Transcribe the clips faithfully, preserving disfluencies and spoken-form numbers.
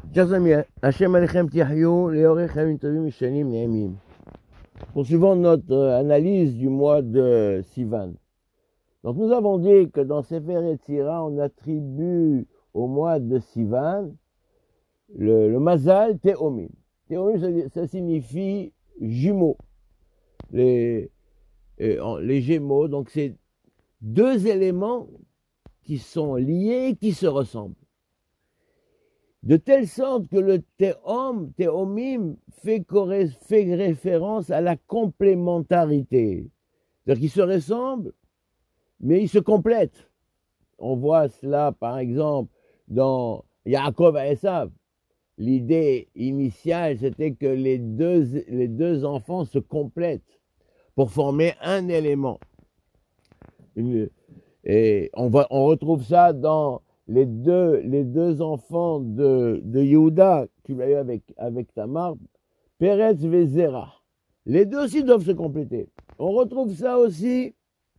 Chers amis, Hachem Alechem Tiahyo, Leorechem Tovim Mishanim Neemim. Poursuivons notre euh, analyse du mois de Sivan. Donc nous avons dit que dans Sefer Yetzira, on attribue au mois de Sivan le, le Mazal Teomim. Teomim, ça, ça signifie jumeaux, les, euh, les Gémeaux. Donc c'est deux éléments qui sont liés et qui se ressemblent. De telle sorte que le Teom, Teomim, fait, fait référence à la complémentarité. C'est-à-dire qu'ils se ressemblent, mais ils se complètent. On voit cela, par exemple, dans Yaakov et Esav. L'idée initiale, c'était que les deux, les deux enfants se complètent pour former un élément. Une, et on, va, on retrouve ça dans les deux, les deux enfants de, de Yehuda, qu'il a eu avec, avec Tamar, Peretz et Zera. Les deux aussi doivent se compléter. On retrouve ça aussi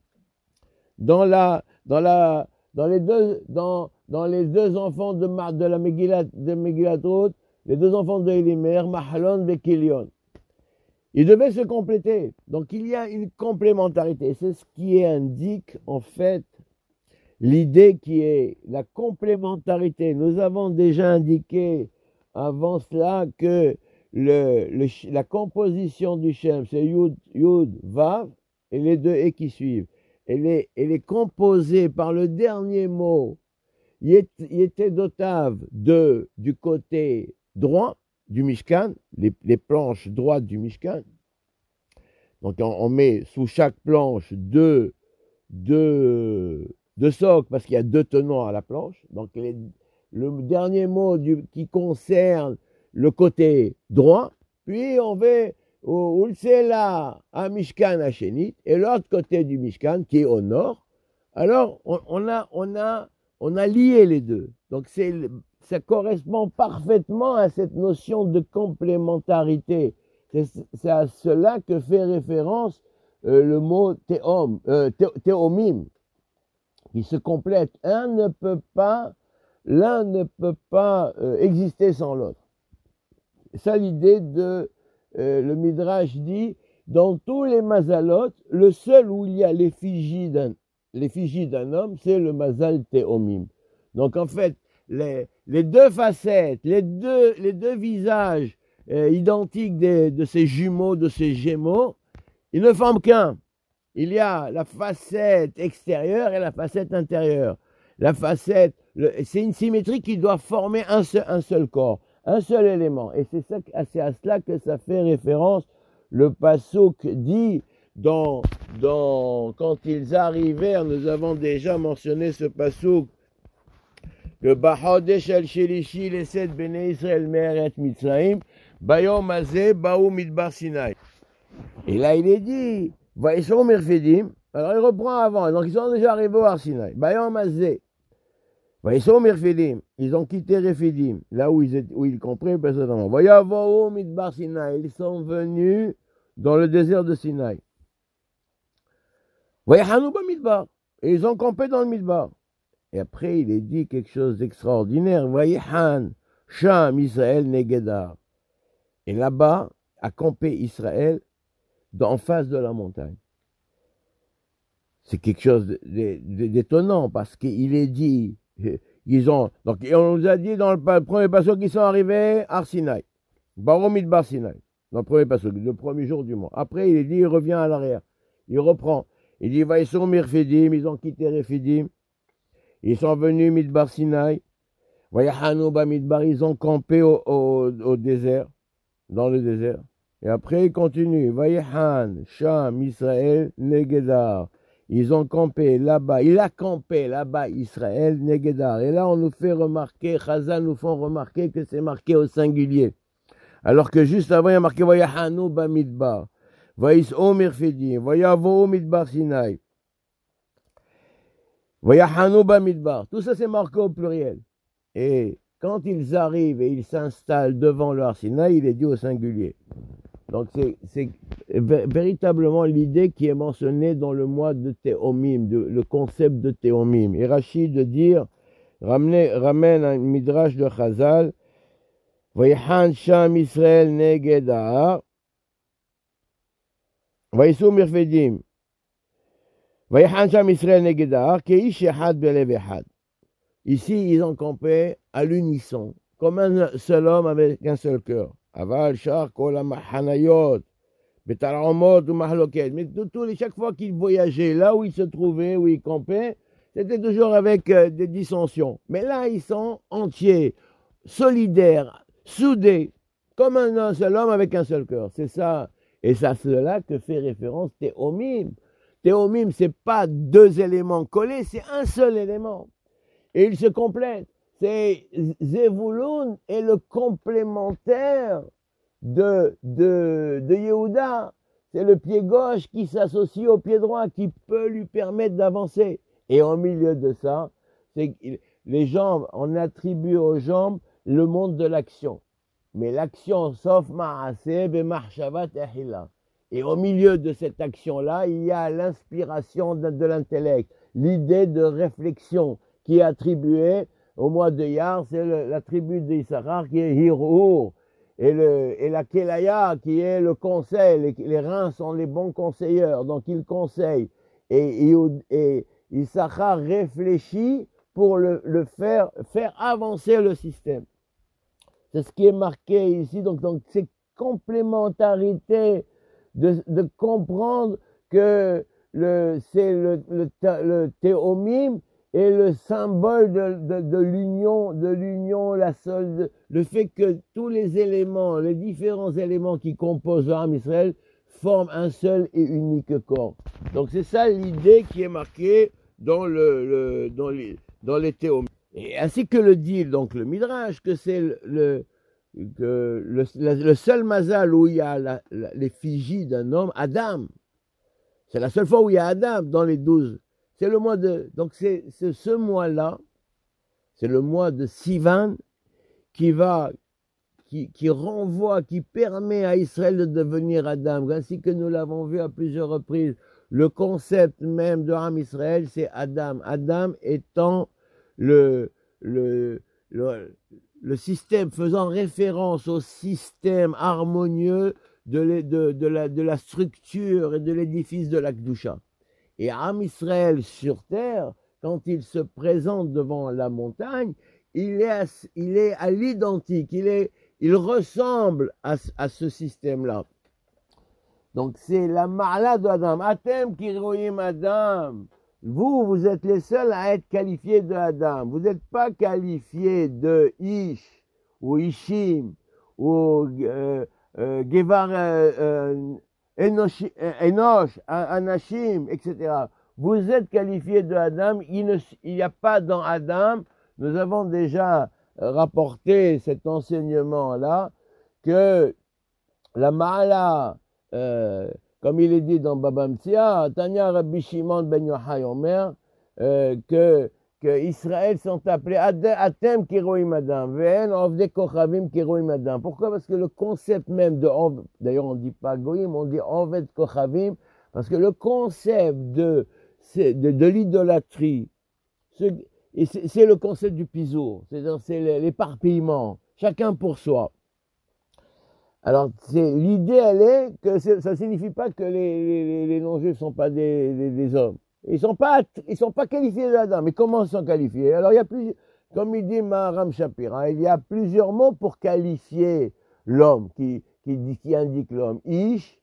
dans, la, dans, la, dans, les, deux, dans, dans les deux enfants de, de la Megillat, de Megillat Ruth, les deux enfants de Elimer, Mahalon et Kilion. Ils devaient se compléter. Donc il y a une complémentarité. C'est ce qui indique en fait l'idée qui est la complémentarité. Nous avons déjà indiqué avant cela que le, le, la composition du Shem, c'est Yud, Yud, Vav, et les deux et qui suivent. Elle est, elle est composée par le dernier mot, Yété d'Otav, de, du côté droit du Mishkan, les, les planches droites du Mishkan. Donc on, on met sous chaque planche deux, deux, deux socles, parce qu'il y a deux tenants à la planche. Donc les, le dernier mot du, qui concerne le côté droit, puis on va au Ulsela à Mishkan à Shénit, et l'autre côté du Mishkan qui est au nord. Alors on, on, a, on, a, on a lié les deux. Donc c'est, ça correspond parfaitement à cette notion de complémentarité. C'est, c'est à cela que fait référence euh, le mot théom, euh, théomim, qui se complète. Un ne peut pas, l'un ne peut pas euh, exister sans l'autre. C'est ça l'idée de, euh, le Midrash dit, dans tous les mazalot, le seul où il y a l'effigie d'un, l'effigie d'un homme, c'est le mazal théomim. Donc en fait, les, les deux facettes, les deux, les deux visages euh, identiques des, de ces jumeaux, de ces gémeaux, ils ne forment qu'un. Il y a la facette extérieure et la facette intérieure. La facette, le, c'est une symétrie qui doit former un seul, un seul corps, un seul élément. Et c'est, ça, c'est à cela que ça fait référence. Le passouk dit, dans, dans, quand ils arrivèrent, nous avons déjà mentionné ce passouk, que Bahodesh al-Shelishi, les sept Bnei Israël me'eret Mitzrayim, Bayom Hazeh, Baou Midbar Sinai. Et là, il est dit, Vaïsson Mirfidim, alors il reprend avant, donc ils sont déjà arrivés au Har Sinaï. Bayom Hazeh, Vaïsson Mirfidim, ils ont quitté Refidim, là où ils, étaient, où ils comprenaient précédemment. Vayavou Midbar Sinai, ils sont venus dans le désert de Sinaï. Vayahanou ba Midbar, et ils ont campé dans le Midbar. Et après, il est dit quelque chose d'extraordinaire. Vayihan, Sham, Israël, Negedar. Et là-bas, a campé Israël en face de la montagne. C'est quelque chose d'étonnant parce qu'il est dit, ils ont, donc on nous a dit dans le premier passage qu'ils sont arrivés à Sinaï, Baromid Bar Sinaï, dans le premier passage, le premier jour du mois. Après, il est dit, il revient à l'arrière, il reprend. Il dit, Vaïsson Mirfidim, ils ont quitté Refidim. Ils sont venus Midbar Sinaï, Vayahanouba Midbar, ils ont campé au, au, au désert, dans le désert. Et après, ils continuent, Vayahan, Sham, Israël, Negedar. Ils ont campé là-bas, il a campé là-bas, Israël, Negedar. Et là, on nous fait remarquer, Chazal nous font remarquer que c'est marqué au singulier. Alors que juste avant, il y a marqué Vayahanouba Midbar, Vaïs'o Mirfidim, Vayavo Midbar Sinaï. Vayahanouba Midbar, tout ça c'est marqué au pluriel. Et quand ils arrivent et ils s'installent devant le Har Sinaï, il est dit au singulier. Donc c'est, c'est véritablement l'idée qui est mentionnée dans le mois de Théomim, de, le concept de Théomim. Et Rachid de dire, ramène, ramène un midrash de Chazal, ויחן שם ישראל נגד ההר, וייסעו מרפדים. ויחן שם ישראל néged ההר, כאיש אחד בלב אחד. Ici, ils ont campé à l'unisson, comme un seul homme avec un seul cœur. Aval, char, kol hanayot, betaromot ou mahloket. Mais tout, chaque fois qu'ils voyageaient, là où ils se trouvaient, où ils campaient, c'était toujours avec euh, des dissensions. Mais là, ils sont entiers, solidaires, soudés, comme un seul homme avec un seul cœur. C'est ça, et c'est à cela que fait référence Théomim. Théomim, ce n'est pas deux éléments collés, c'est un seul élément. Et ils se complètent. C'est Zevulun est le complémentaire de, de, de Yehuda. C'est le pied gauche qui s'associe au pied droit, qui peut lui permettre d'avancer. Et au milieu de ça, c'est les jambes, on attribue aux jambes le monde de l'action. Mais l'action, sauf Ma'aseh, B'Machshavat Ehila. Et au milieu de cette action-là, il y a l'inspiration de, de l'intellect, l'idée de réflexion qui est attribuée au mois de Iyar, c'est le, la tribu d'Issachar qui est Hirur, et, le, et la Kelaya qui est le conseil. Les, les reins sont les bons conseilleurs, donc ils conseillent. Et, et, et Issachar réfléchit pour le, le faire, faire avancer le système. C'est ce qui est marqué ici, donc, donc c'est complémentarité de, de comprendre que le, c'est le, le, le théomim est le symbole de, de, de l'union, de l'union, la seule, de, le fait que tous les éléments, les différents éléments qui composent l'âme Israël forment un seul et unique corps. Donc c'est ça l'idée qui est marquée dans, le, le, dans, les, dans les théomim. Et ainsi que le dit donc le Midrash, que c'est le, le, que le, le seul mazal où il y a la, la, l'effigie d'un homme, Adam. C'est la seule fois où il y a Adam dans les douze. C'est le mois de... Donc c'est, c'est ce mois-là, c'est le mois de Sivan qui va, qui, qui renvoie, qui permet à Israël de devenir Adam. Ainsi que nous l'avons vu à plusieurs reprises. Le concept même de Ham Israël, c'est Adam. Adam étant le, le, le, le système, faisant référence au système harmonieux de, de, de, la, de la structure et de l'édifice de la Kedusha. Et Ham Israël sur terre, quand il se présente devant la montagne, il est à, il est à l'identique, il, est, il ressemble à, à ce système-là. Donc c'est la ma'ala d'Adam. Atem kiroim Adam. Vous, vous êtes les seuls à être qualifiés de Adam. Vous n'êtes pas qualifiés de Ish, ou Ishim, ou euh, euh, Gevar euh, euh, Enosh, Enosh, Anashim, et cetera. Vous êtes qualifiés de Adam. Il n'y a pas dans Adam, nous avons déjà rapporté cet enseignement-là, que la ma'ala, euh, comme il est dit dans Baba Metzia, Tanya Rabbi Shimon ben Yochai Omer, euh, que, que Israël sont appelés Atem Kiroim Adam, Ve'en Ovde Kochavim Kiroim Adam. Pourquoi? Parce que le concept même de, d'ailleurs on ne dit pas Goïm, on dit Oved Kochavim, parce que le concept de, de, de l'idolâtrie, c'est, c'est le concept du pisour, c'est-à-dire c'est l'éparpillement, chacun pour soi. Alors, c'est, l'idée, elle est que ça ne signifie pas que les, les, les non-juifs ne sont pas des, des, des hommes. Ils ne sont, sont pas qualifiés d'Adam. Mais comment ils sont qualifiés? Alors, il y a plusieurs, comme il dit Maharam Shapira, il y a plusieurs mots pour qualifier l'homme, qui, qui, dit, qui indique l'homme. Ish,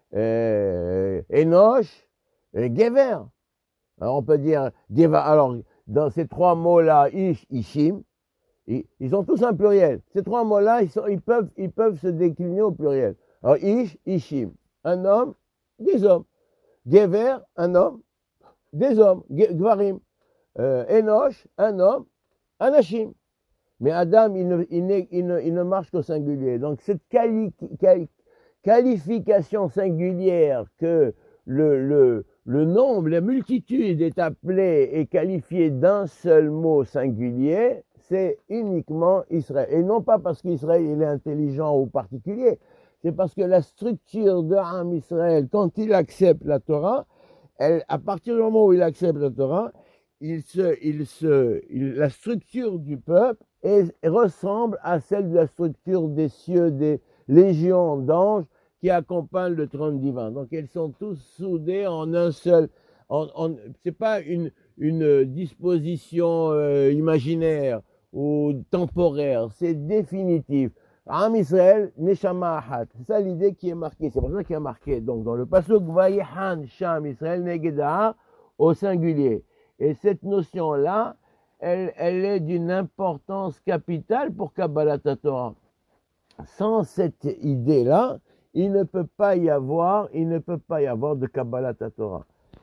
euh, Enosh, et Gever. Alors, on peut dire, Gever. Alors, dans ces trois mots-là, Ish, Ishim, ils ont tous un pluriel. Ces trois mots-là, ils, sont, ils, peuvent, ils peuvent se décliner au pluriel. Alors, Ish, Ishim, un homme, des hommes. Gever, un homme, des hommes. Gvarim, euh, Enosh, un homme, Anashim. Mais Adam, il ne, il ne, il ne, il ne marche qu'au singulier. Donc, cette quali, quali, qualification singulière que le, le, le nombre, la multitude est appelée et qualifiée d'un seul mot singulier, c'est uniquement Israël. Et non pas parce qu'Israël il est intelligent ou particulier, c'est parce que la structure de Ham Israël, quand il accepte la Torah, elle, à partir du moment où il accepte la Torah, il se, il se, il, la structure du peuple et ressemble à celle de la structure des cieux, des légions d'anges qui accompagnent le trône divin. Donc elles sont tous soudées en un seul. En, en, c'est pas une, une disposition euh, imaginaire ou temporaire, c'est définitif. Am Israël, Neshama Ahat. C'est ça l'idée qui est marquée. C'est pour ça qu'il y a marqué. Donc dans le pasuk Vayehan Sham Israël Negeda au singulier. Et cette notion-là, elle, elle est d'une importance capitale pour Kabbalat Torah. Sans cette idée-là, il ne peut pas y avoir, il ne peut pas y avoir de Kabbalat Torah.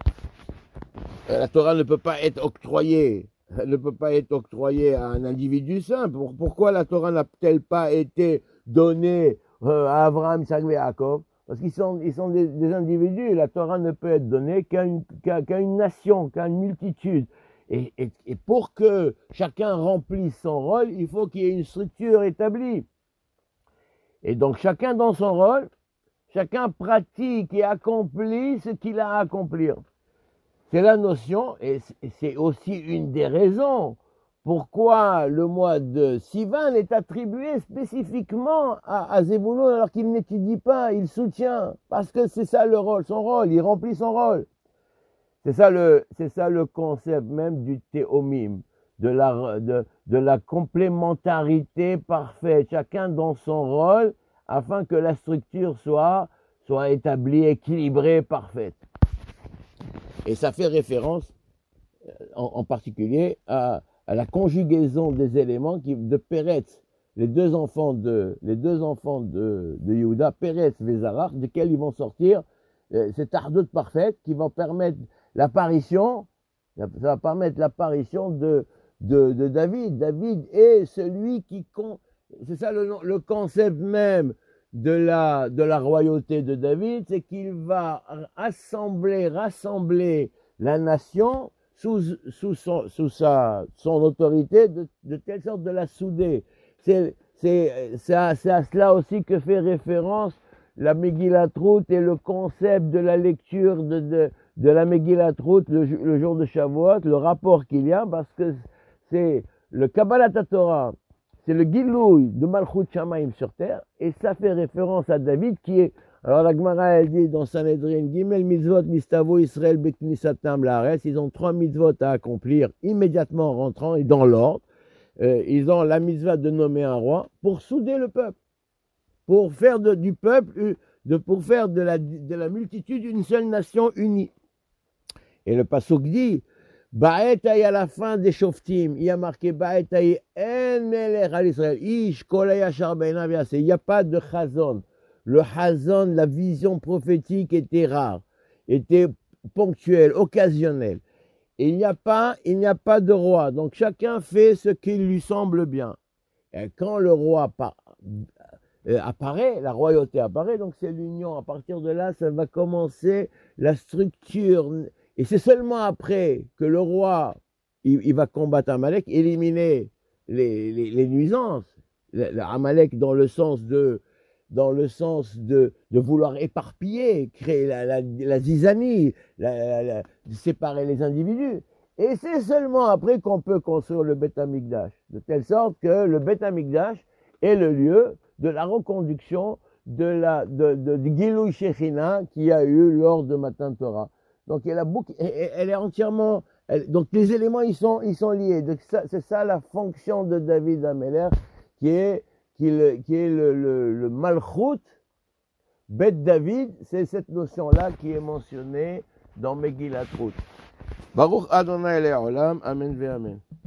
La Torah ne peut pas être octroyée, elle ne peut pas être octroyée à un individu simple. Pourquoi la Torah n'a-t-elle pas été donnée à Abraham, Isaac et Jacob? Parce qu'ils sont, ils sont des, des individus. La Torah ne peut être donnée qu'à une, qu'à, qu'à une nation, qu'à une multitude. Et, et, et pour que chacun remplisse son rôle, il faut qu'il y ait une structure établie. Et donc chacun dans son rôle, chacun pratique et accomplit ce qu'il a à accomplir. C'est la notion, et c'est aussi une des raisons pourquoi le mois de Sivan est attribué spécifiquement à, à Zébulon alors qu'il n'étudie pas, il soutient, parce que c'est ça le rôle, son rôle, il remplit son rôle. C'est ça le, c'est ça le concept même du théomime, de la, de, de la complémentarité parfaite, chacun dans son rôle, afin que la structure soit, soit établie, équilibrée, parfaite. Et ça fait référence, en, en particulier, à, à la conjugaison des éléments qui, de Péretz, les deux enfants de, les deux enfants de, de Yehuda, Péretz et Zerach, desquels ils vont sortir euh, cette ardoute parfaite qui va permettre l'apparition, ça va permettre l'apparition de, de, de David. David est celui qui, con, c'est ça le, le concept même de la, de la royauté de David, c'est qu'il va assembler, rassembler la nation sous, sous, son, sous sa, son autorité de, de telle sorte de la souder. C'est, c'est, c'est, à, c'est à cela aussi que fait référence la Megillat Ruth et le concept de la lecture de, de, de la Megillat Ruth le, le jour de Shavuot, le rapport qu'il y a, parce que c'est le Kabbalat Torah, c'est le Gilouï de Malchut Shamaim sur terre, et ça fait référence à David qui est, alors la Gemara elle dit dans Sanhedrin, Gimel mitzvot nistavo Israël beknisatam laaretz, ils ont trois mitzvot à accomplir immédiatement en rentrant et dans l'ordre. Euh, ils ont la mitzvah de nommer un roi pour souder le peuple, pour faire de, du peuple, de, pour faire de la, de la multitude une seule nation unie. Et le pasuk dit, Ba'etaï à la fin des Shoftim, il y a marqué Ba'etaï en melech al Israël, ish kol hayashar beinav yaseh. Il n'y a pas de chazon. Le chazon, la vision prophétique était rare, était ponctuelle, occasionnelle. Et il n'y a pas, il n'y a pas de roi. Donc chacun fait ce qui lui semble bien. Et quand le roi apparaît, la royauté apparaît, donc c'est l'union. À partir de là, ça va commencer la structure. Et c'est seulement après que le roi, il, il va combattre Amalek, éliminer les, les, les nuisances. Amalek dans le sens de, dans le sens de, de vouloir éparpiller, créer la, la, la zizanie, la, la, la, séparer les individus. Et c'est seulement après qu'on peut construire le Beth Amikdash, de telle sorte que le Beth Amikdash est le lieu de la reconduction de la, de, de, de Gilui Shechina qui a eu lors de Matan Torah. Donc elle, a beaucoup, elle est entièrement, elle, donc les éléments ils sont, ils sont liés. Donc ça, c'est ça la fonction de David Améler qui est, qui, le, qui est le, le, le Malchut, Beth David, c'est cette notion-là qui est mentionnée dans Megillat Ruth. Baruch Adonai Le'olam, Amen ve Amen.